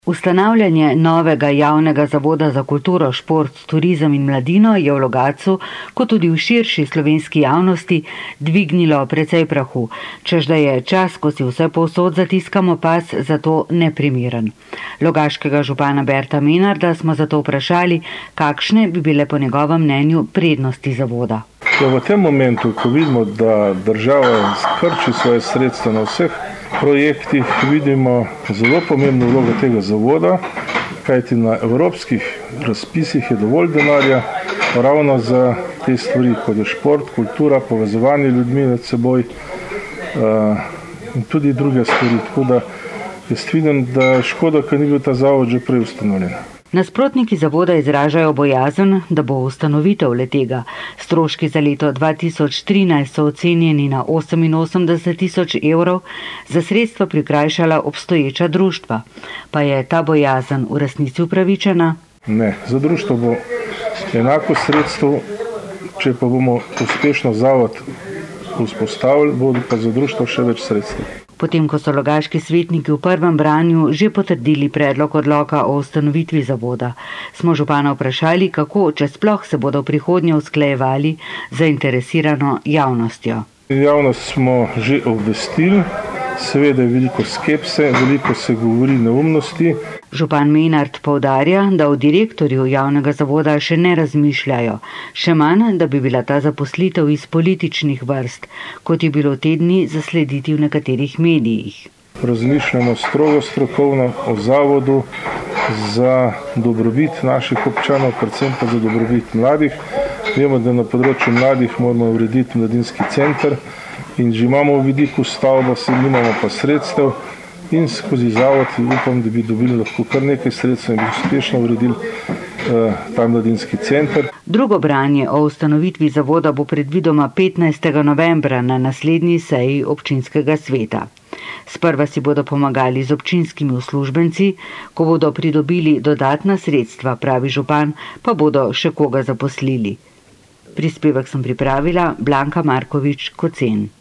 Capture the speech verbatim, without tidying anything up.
Ustanavljanje novega javnega zavoda za kulturo, šport, turizem in mladino je v Logatcu, kot tudi v širši slovenski javnosti, dvignilo precej prahu, čež da je čas, ko si vse povsod zatiskamo pas, zato neprimeren. Logaškega župana Berta Menarda smo zato vprašali, kakšne bi bile po njegovem mnenju prednosti zavoda. V tem momentu, ko vidimo, da država krči svoje sredstva na vseh projektih, vidimo zelo pomembno vlogo tega zavoda, kajti na evropskih razpisih je dovolj denarja ravno za te stvari, kot je šport, kultura, povezovanje ljudmi med seboj uh, in tudi druge stvari. Tako da jaz vidim, da je škoda, ker ni bil ta zavod že prej ustanovljen. Nasprotniki zavoda izražajo bojazen, da bo ustanovitev letega. Stroški za leto dva tisoč trinajst so ocenjeni na oseminosemdeset tisoč evrov, za sredstva prikrajšala obstoječa društva. Pa je ta bojazen v resnici upravičena? Ne, za društvo bo enako sredstvo, če pa bomo uspešno zavod vzpostavili, bo pa za društvo še več sredstev. Potem, ko so logaški svetniki v prvem branju že potrdili predlog odloka o ustanovitvi zavoda, smo župana vprašali, kako, če sploh se bodo v prihodnje usklajevali z zainteresirano javnostjo. Javnost smo že obvestili, seveda je veliko skepse, veliko se govori neumnosti. Župan Menard poudarja, da o direktorju javnega zavoda še ne razmišljajo, še manj, da bi bila ta zaposlitev iz političnih vrst, kot je bilo te dni zaslediti v nekaterih medijih. Razmišljamo strogo strokovno o zavodu za dobrobit naših občanov, predvsem pa za dobrobit mladih. Vemo, da na področju mladih moramo urediti mladinski center in že imamo v vidiku stavbo, se nimamo pa sredstev. In skozi zavod upam, da bi dobili lahko kar nekaj sredstev in bi uspešno uredili uh, ta mladinski center. Drugo branje o ustanovitvi zavoda bo predvidoma petnajstega novembra na naslednji seji občinskega sveta. Sprva si bodo pomagali z občinskimi uslužbenci, ko bodo pridobili dodatna sredstva, pravi župan, pa bodo še koga zaposlili. Prispevek sem pripravila Blanka Markovič Kocen.